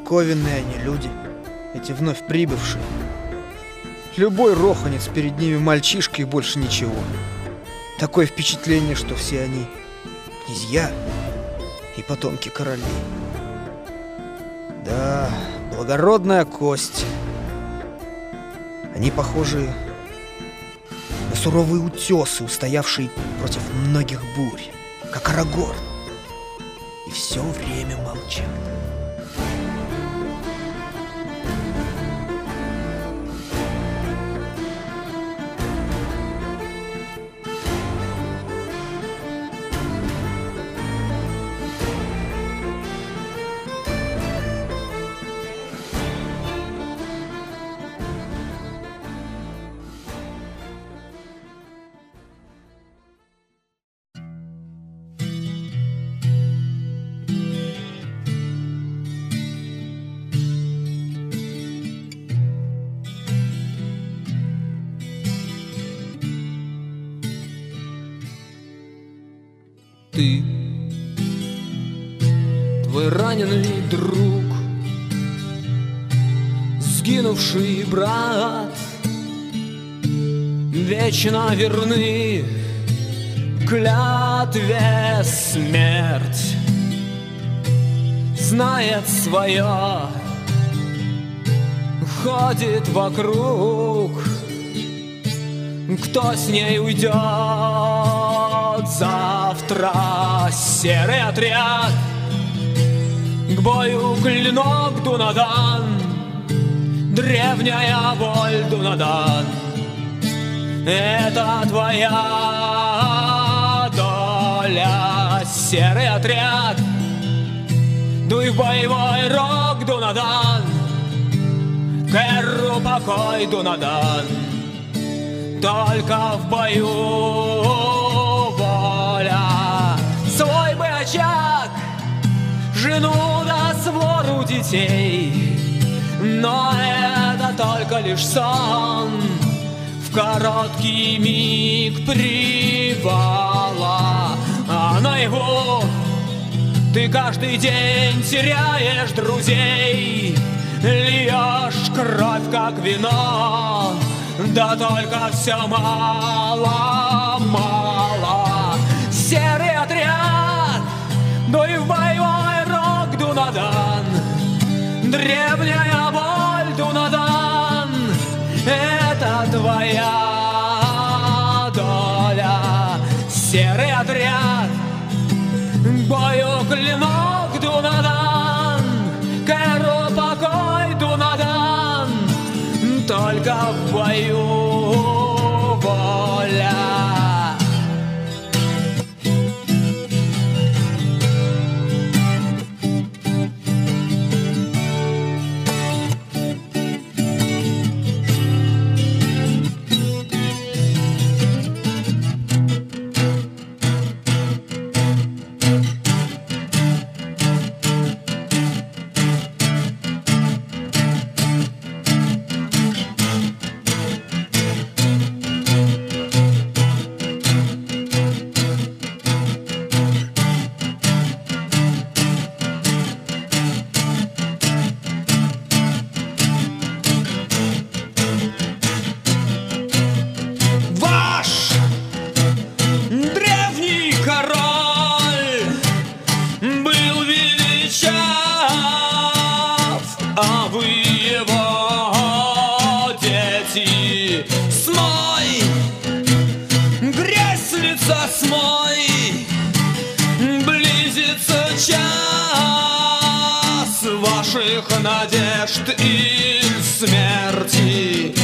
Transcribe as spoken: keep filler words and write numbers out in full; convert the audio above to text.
Диковинные они люди, эти вновь прибывшие. Любой роханец перед ними мальчишка и больше ничего. Такое впечатление, что все они князья и потомки королей. Да, благородная кость. Они похожи на суровые утесы, устоявшие против многих бурь, как Арагорн, и все время молчат. Ты, твой раненый друг, сгинувший брат, вечно верны клятве смерть, знает свое, ходит вокруг. Кто с ней уйдет завтра? Серый отряд к бою клинок Дунадан, древняя боль Дунадан. Это твоя доля, серый отряд. Дуй в боевой рог, Дунадан, Кэрру покой, Дунадан. Только в бою воля. Свой бы очаг, жену да свору детей, но это только лишь сон, в короткий миг привала. А наяву ты каждый день теряешь друзей, льешь кровь, как вино. Да только все мало, мало. Серый отряд, дуй в боевой рог, Дунадан, древняя боль, Дунадан. Это твоя доля, серый отряд, к бою клинок, Дунадан, Кэрру покой, Дунадан. Только в бою воля. А вы его дети, смой, грязь с лица смой, близится час ваших надежд и смерти.